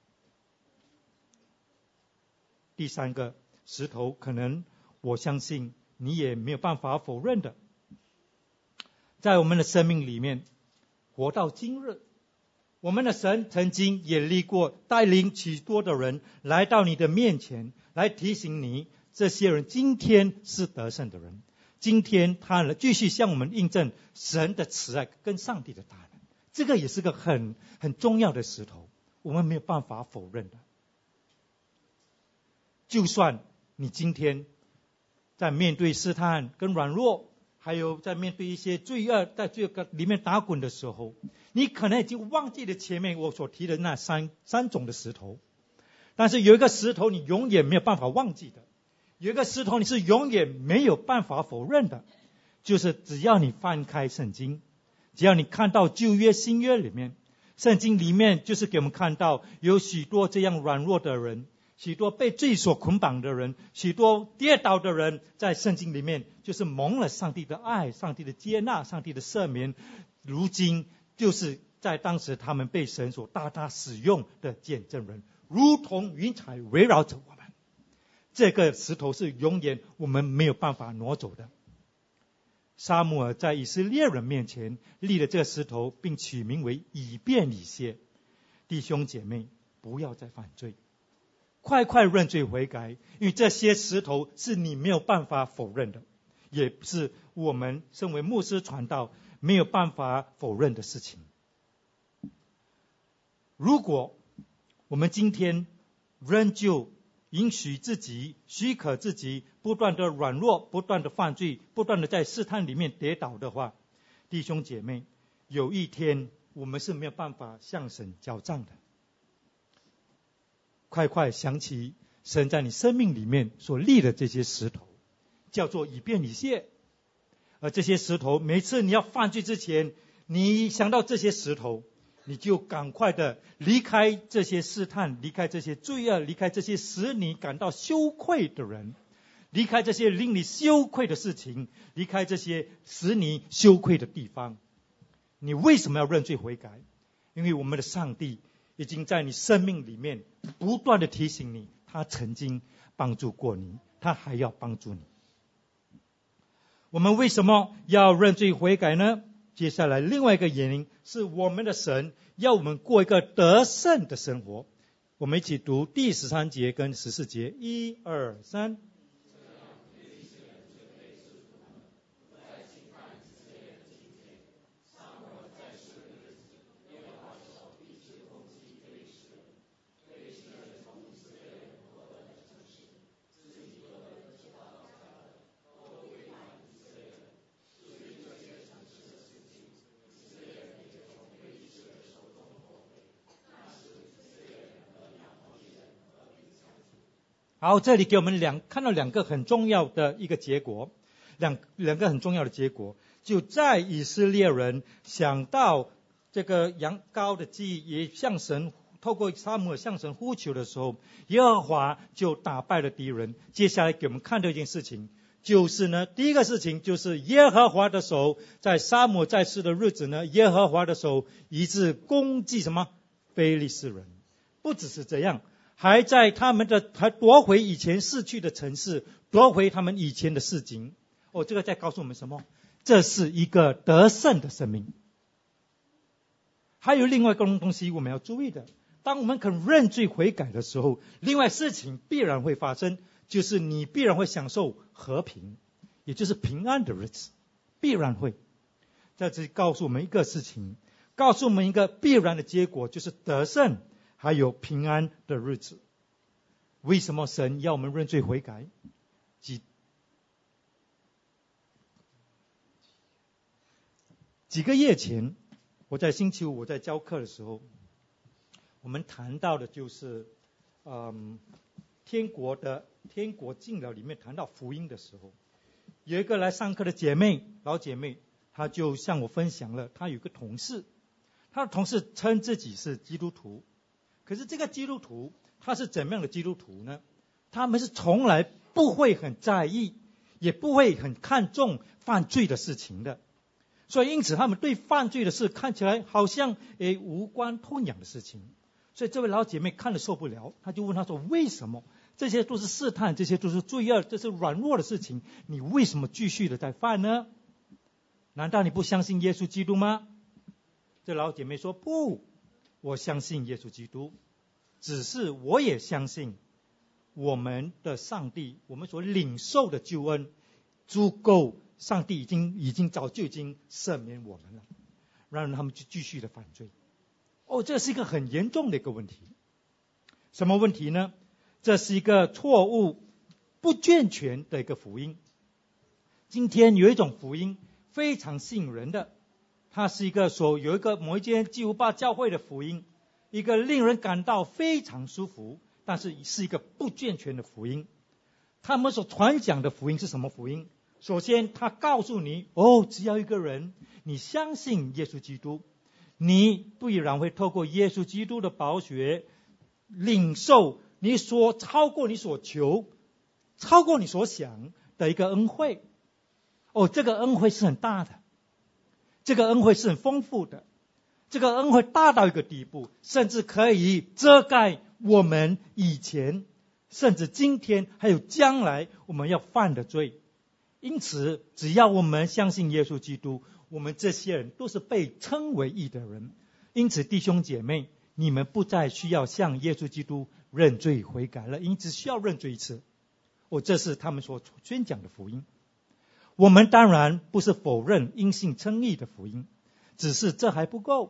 第三个石头，可能我相信你也没有办法否认的，在我们的生命里面，活到今日，我们的神曾经也立过带领许多的人来到你的面前，来提醒你，这些人今天是得胜的人，今天他继续向我们印证神的慈爱跟上帝的大能。这个也是个很很重要的石头，我们没有办法否认的。就算你今天在面对试探跟软弱，还有在面对一些罪恶在罪恶里面打滚的时候，你可能已经忘记了前面我所提的那三三种的石头，但是有一个石头你永远没有办法忘记的，有一个石头你是永远没有办法否认的，就是只要你翻开圣经，只要你看到旧约新约里面，圣经里面就是给我们看到有许多这样软弱的人，许多被罪所捆绑的人，许多跌倒的人，在圣经里面就是蒙了上帝的爱，上帝的接纳，上帝的赦免，如今就是在当时他们被神所大大使用的见证人，如同云彩围绕着我们。这个石头是永远我们没有办法挪走的。撒母耳在以色列人面前立了这个石头，并取名为以便以谢。弟兄姐妹，不要再犯罪，快快认罪悔改，因为这些石头是你没有办法否认的，也是我们身为牧师传道没有办法否认的事情。如果我们今天仍旧允许自己、许可自己不断的软弱、不断的犯罪、不断的在试探里面跌倒的话，弟兄姐妹，有一天我们是没有办法向神交账的。快快想起神在你生命里面所立的这些石头，叫做以便以谢。而这些石头，每次你要犯罪之前，你想到这些石头，你就赶快的离开这些试探，离开这些罪恶，离开这些使你感到羞愧的人，离开这些令你羞愧的事情，离开这些使你羞愧的地方。你为什么要认罪悔改？因为我们的上帝已经在你生命里面不断的提醒你，他曾经帮助过你，他还要帮助你。我们为什么要认罪悔改呢？接下来另外一个原因是我们的神要我们过一个得胜的生活。我们一起读第十三节跟十四节，一二三。好，这里给我们两看到两个很重要的一个结果，两两个很重要的结果，就在以色列人想到这个羊羔的祭，也向神透过撒母耳向神呼求的时候，耶和华就打败了敌人。接下来给我们看到一件事情，就是呢，第一个事情就是耶和华的手在撒母耳在世的日子呢，耶和华的手一直攻击什么非利士人。不只是这样，还在他们的还夺回以前逝去的城市，夺回他们以前的事情。哦，这个在告诉我们什么？这是一个得胜的生命。还有另外一个东西我们要注意的，当我们肯认罪悔改的时候，另外事情必然会发生，就是你必然会享受和平，也就是平安的日子，必然会。在这里告诉我们一个事情，告诉我们一个必然的结果，就是得胜还有平安的日子。为什么神要我们认罪悔改？几几个月前，我在星期五我在教课的时候，我们谈到的就是嗯，天国的天国进了里面谈到福音的时候，有一个来上课的姐妹老姐妹，她就向我分享了，她有个同事，她的同事称自己是基督徒，可是这个基督徒他是怎么样的基督徒呢？他们是从来不会很在意，也不会很看重犯罪的事情的，所以因此他们对犯罪的事看起来好像诶无关痛痒的事情。所以这位老姐妹看了受不了，她就问他说，为什么这些都是试探，这些都是罪恶，这是软弱的事情，你为什么继续的在犯呢？难道你不相信耶稣基督吗？这老姐妹说，不，我相信耶稣基督，只是我也相信我们的上帝，我们所领受的救恩足够，上帝已经已经早就已经赦免我们了，然后他们就继续的犯罪。哦，这是一个很严重的一个问题。什么问题呢？这是一个错误不健全的一个福音。今天有一种福音非常吸引人的，它是一个所有一个某一间基督教教会的福音，一个令人感到非常舒服，但是是一个不健全的福音。他们所传讲的福音是什么福音？首先他告诉你，哦，只要一个人你相信耶稣基督，你必然会透过耶稣基督的宝血领受你所超过你所求，超过你所想的一个恩惠。哦，这个恩惠是很大的，这个恩惠是很丰富的，这个恩惠大到一个地步，甚至可以遮盖我们以前甚至今天还有将来我们要犯的罪。因此只要我们相信耶稣基督，我们这些人都是被称为义的人。因此弟兄姐妹，你们不再需要向耶稣基督认罪悔改了，因此需要认罪一次。哦，这是他们所宣讲的福音。我们当然不是否认因信称义的福音，只是这还不够。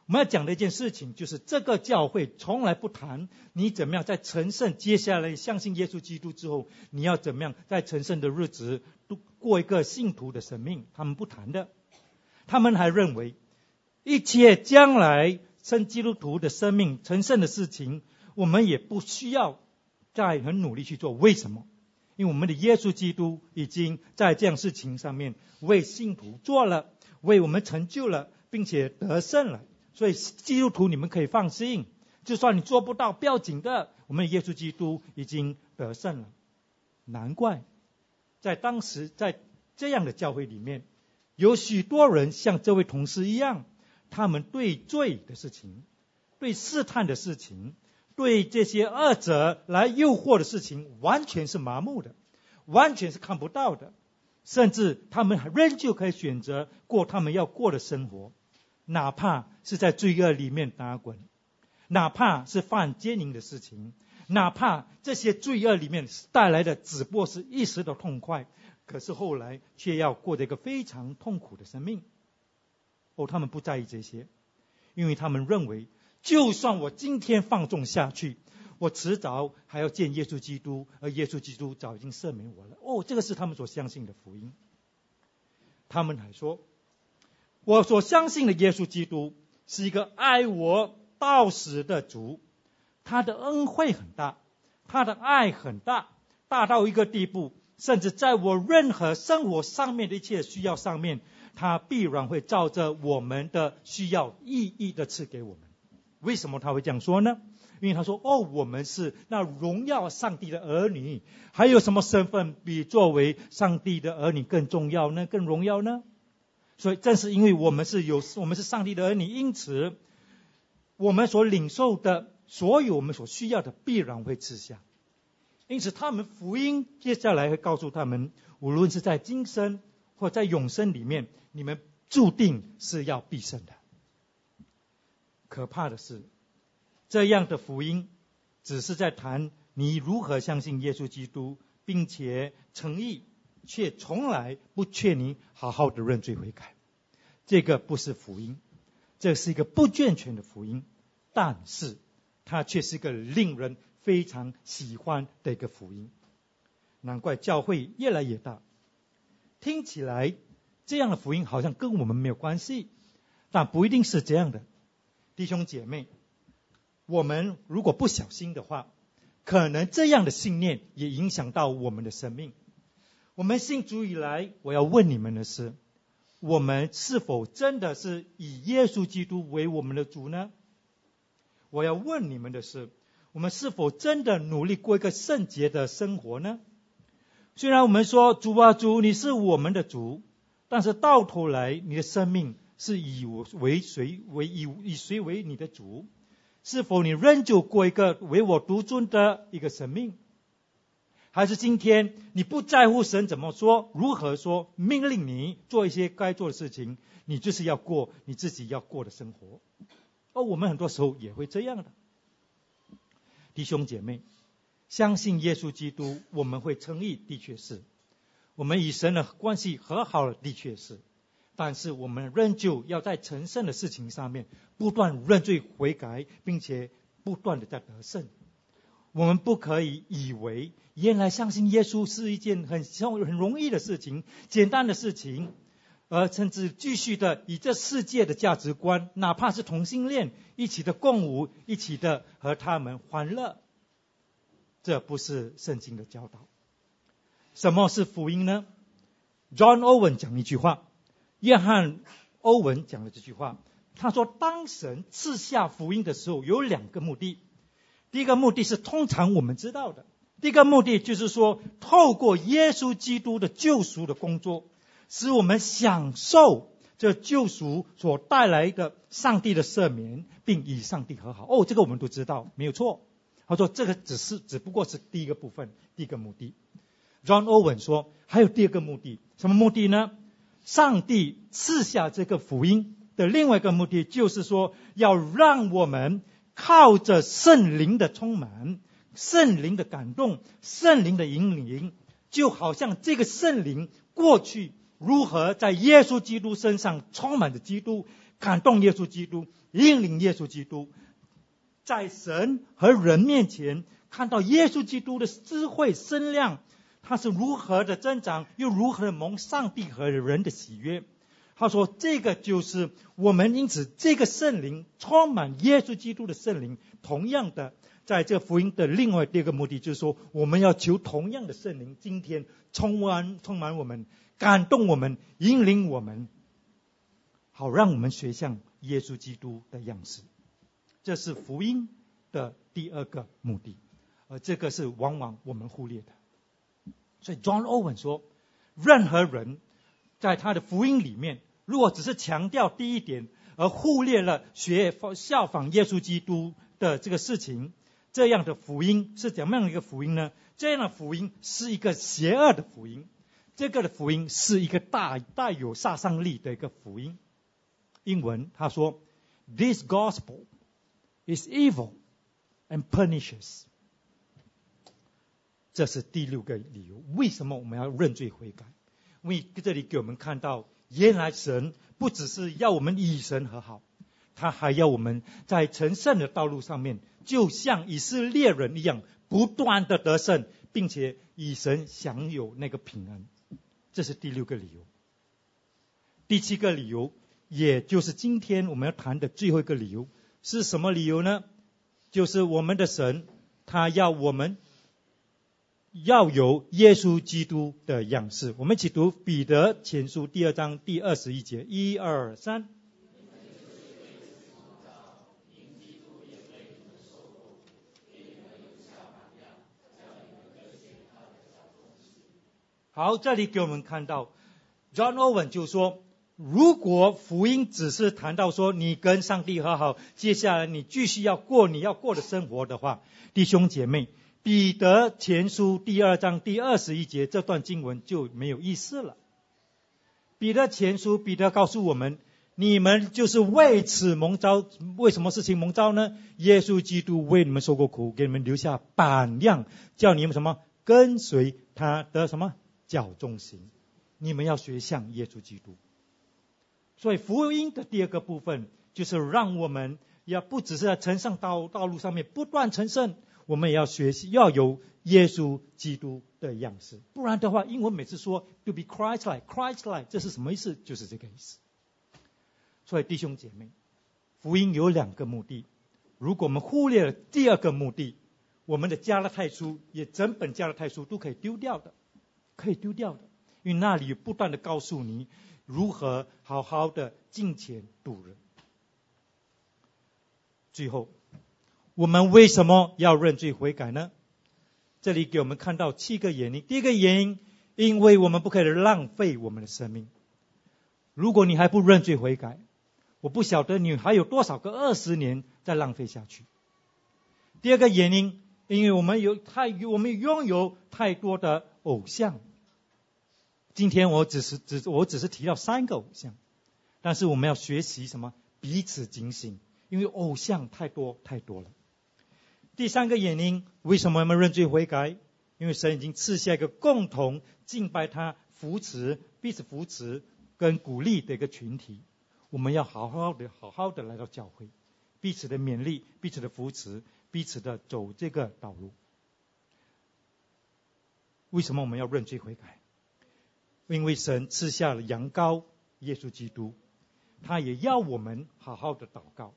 我们要讲的一件事情，就是这个教会从来不谈你怎么样在成圣，接下来相信耶稣基督之后，你要怎么样在成圣的日子过一个信徒的生命，他们不谈的。他们还认为一切将来生基督徒的生命成圣的事情，我们也不需要再很努力去做。为什么？因为我们的耶稣基督已经在这样事情上面为信徒做了，为我们成就了，并且得胜了。所以基督徒你们可以放心，就算你做不到，不要紧的，我们的耶稣基督已经得胜了。难怪在当时在这样的教会里面，有许多人像这位同事一样，他们对罪的事情，对试探的事情，对这些恶者来诱惑的事情，完全是麻木的，完全是看不到的，甚至他们仍旧可以选择过他们要过的生活，哪怕是在罪恶里面打滚，哪怕是犯奸淫的事情，哪怕这些罪恶里面带来的只不过是一时的痛快，可是后来却要过着一个非常痛苦的生命。哦，他们不在意这些，因为他们认为就算我今天放纵下去，我迟早还要见耶稣基督，而耶稣基督早已经赦免我了。哦，这个是他们所相信的福音。他们还说，我所相信的耶稣基督是一个爱我到死的主，他的恩惠很大，他的爱很大，大到一个地步，甚至在我任何生活上面的一切需要上面，他必然会照着我们的需要一一的赐给我们。为什么他会这样说呢？因为他说，哦，我们是那荣耀上帝的儿女，还有什么身份比作为上帝的儿女更重要呢？更荣耀呢？所以正是因为我们是有我们是上帝的儿女，因此我们所领受的所有我们所需要的必然会赐下。因此他们福音接下来会告诉他们，无论是在今生或在永生里面，你们注定是要必胜的。可怕的是，这样的福音只是在谈你如何相信耶稣基督，并且诚意，却从来不劝你好好的认罪悔改。这个不是福音，这是一个不健全的福音，但是它却是一个令人非常喜欢的一个福音。难怪教会越来越大。听起来这样的福音好像跟我们没有关系，但不一定是这样的。弟兄姐妹，我们如果不小心的话，可能这样的信念也影响到我们的生命。我们信主以来，我要问你们的是，我们是否真的是以耶稣基督为我们的主呢？我要问你们的是，我们是否真的努力过一个圣洁的生活呢？虽然我们说主啊主，你是我们的主，但是到头来你的生命是以我为谁为以以谁为你的主？是否你仍旧过一个唯我独尊的一个生命？还是今天你不在乎神怎么说，如何说，命令你做一些该做的事情，你就是要过你自己要过的生活？而我们很多时候也会这样的。弟兄姐妹，相信耶稣基督，我们会称义，的确是；我们与神的关系和好了，的确是。但是我们仍旧要在成圣的事情上面不断认罪悔改，并且不断的在得胜。我们不可以以为原来相信耶稣是一件很很容易的事情，简单的事情，而甚至继续的以这世界的价值观，哪怕是同性恋，一起的共舞，一起的和他们欢乐。这不是圣经的教导。什么是福音呢？ John Owen 讲一句话，约翰欧文讲了这句话，他说，当神赐下福音的时候有两个目的。第一个目的是通常我们知道的，第一个目的就是说，透过耶稣基督的救赎的工作，使我们享受这救赎所带来的上帝的赦免，并与上帝和好。哦，这个我们都知道，没有错。他说这个只是只不过是第一个部分，第一个目的。John Owen 说还有第二个目的。什么目的呢？上帝赐下这个福音的另外一个目的，就是说要让我们靠着圣灵的充满，圣灵的感动，圣灵的引领，就好像这个圣灵过去如何在耶稣基督身上充满着基督， 感动耶稣基督，引领耶稣基督，在神和人面前看到耶稣基督的智慧身量，他是如何的增长，又如何的蒙上帝和人的喜悦。他说这个就是我们，因此这个圣灵充满耶稣基督的圣灵，同样的在这个福音的另外第二个目的，就是说我们要求同样的圣灵今天充满充满我们，感动我们，引领我们，好让我们学像耶稣基督的样式。这是福音的第二个目的，而这个是往往我们忽略的。所以 John Owen 说，任何人在他的福音里面，如果只是强调第一点，而忽略了学效仿耶稣基督的这个事情，这样的福音是怎么样的一个福音呢？这样的福音是一个邪恶的福音，这个的福音是一个大带有杀伤力的一个福音。英文他说 This gospel is evil and punishes。 这是第六个理由，为什么我们要认罪悔改。因为这里给我们看到，原来神不只是要我们与神和好，他还要我们在成圣的道路上面，就像以色列人一样，不断的得胜，并且与神享有那个平安。这是第六个理由。第七个理由，也就是今天我们要谈的最后一个理由，是什么理由呢？就是我们的神，他要我们要有耶稣基督的样式。我们一起读彼得前书第二章第二十一节，一二三。好，这里给我们看到 John Owen 就说，如果福音只是谈到说你跟上帝和好，接下来你继续要过你要过的生活的话，弟兄姐妹，彼得前书第二章第二十一节这段经文就没有意思了。彼得前书，彼得告诉我们，你们就是为此蒙召。为什么事情蒙召呢？耶稣基督为你们受过苦，给你们留下榜样，叫你们什么？跟随他的什么？脚中行。你们要学像耶稣基督。所以福音的第二个部分，就是让我们要不只是在成圣道道路上面不断成圣，我们也要学习要有耶稣基督的样式。不然的话，英文每次说 to be Christ-like Christ-like 这是什么意思？就是这个意思。所以弟兄姐妹，福音有两个目的，如果我们忽略了第二个目的，我们的加拉太书也整本加拉太书都可以丢掉的，可以丢掉的，因为那里不断的告诉你如何好好的敬虔度人。最后，我们为什么要认罪悔改呢？这里给我们看到七个原因。第一个原因，因为我们不可以浪费我们的生命。如果你还不认罪悔改，我不晓得你还有多少个二十年再浪费下去。第二个原因，因为我们有太我们拥有太多的偶像。今天我只是只我只是提到三个偶像，但是我们要学习什么？彼此警醒，因为偶像太多太多了。第三个原因，为什么我们认罪悔改？因为神已经赐下一个共同敬拜他、扶持、彼此扶持跟鼓励的一个群体。我们要好好的、好好的来到教会，彼此的勉励、彼此的扶持、彼此的走这个道路。为什么我们要认罪悔改？因为神赐下了羊羔耶稣基督，他也要我们好好的祷告。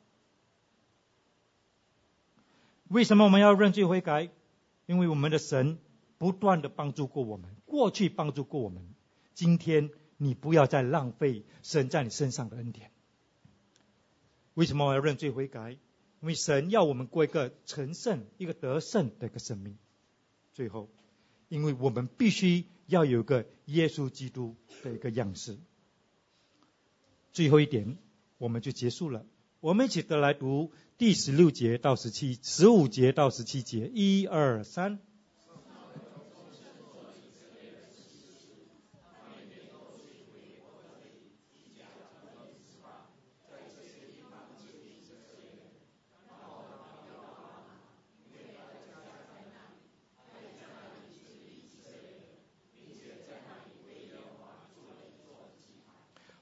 为什么我们要认罪悔改？因为我们的神不断的帮助过我们，过去帮助过我们，今天你不要再浪费神在你身上的恩典。为什么我要认罪悔改？因为神要我们过一个成圣、一个得胜的一个生命。最后，因为我们必须要有一个耶稣基督的一个样式。最后一点，我们就结束了。我们一起的来读第十六节到十七、十五节到十七节，一二三。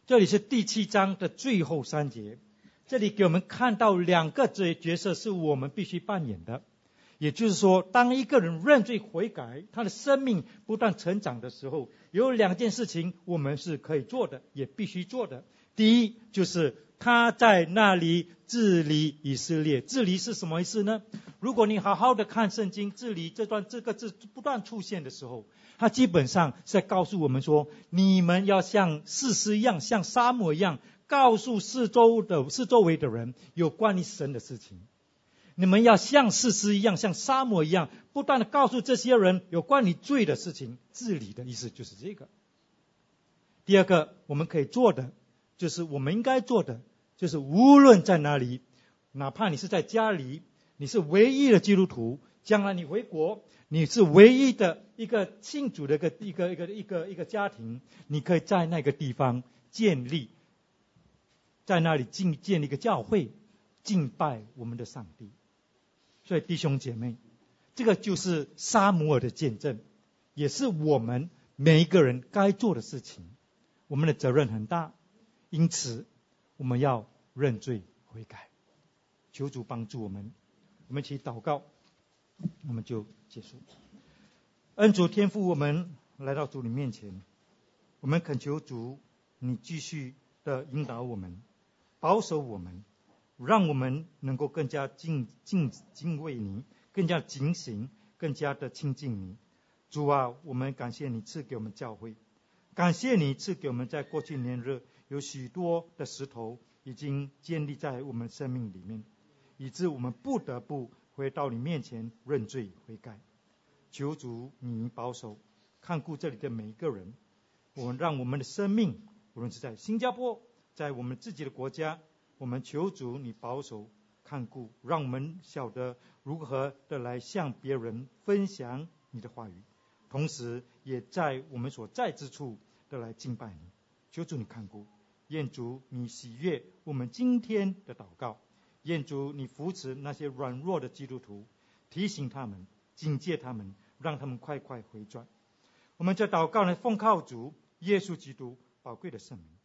这里是第七章的最后三节，这里给我们看到两个这角色是我们必须扮演的。也就是说，当一个人认罪悔改，他的生命不断成长的时候，有两件事情我们是可以做的，也必须做的。第一，就是他在那里治理以色列。治理是什么意思呢？如果你好好的看圣经，治理这段这个字不断出现的时候，它基本上是在告诉我们说，你们要像士师一样，像撒母一样，告诉四周的四周围的人有关于神的事情。你们要像士师一样，像撒母一样，不断的告诉这些人有关于罪的事情。治理的意思就是这个。第二个我们可以做的，就是我们应该做的，就是无论在哪里，哪怕你是在家里，你是唯一的基督徒，将来你回国，你是唯一的一个信主的一个一个一个一个一个家庭，你可以在那个地方建立，在那里建建立一个教会，敬拜我们的上帝。所以弟兄姐妹，这个就是撒母耳的见证，也是我们每一个人该做的事情。我们的责任很大，因此我们要认罪悔改，求主帮助我们。我们一起祷告，我们就结束。恩主天父，我们来到主你面前，我们恳求主，你继续的引导我们，保守我们，让我们能够更加敬敬敬畏你，更加警醒，更加的亲近你。主啊，我们感谢你赐给我们教会，感谢你赐给我们在过去年日有许多的石头已经建立在我们生命里面，以致我们不得不回到你面前认罪悔改。求主你保守看顾这里的每一个人，我们让我们的生命，无论是在新加坡，在我们自己的国家，我们求主你保守看顾，让我们晓得如何的来向别人分享你的话语，同时也在我们所在之处的来敬拜你。求主你看顾，愿主你喜悦我们今天的祷告，愿主你扶持那些软弱的基督徒，提醒他们，警戒他们，让他们快快回转。我们这祷告呢，奉靠主耶稣基督宝贵的圣名。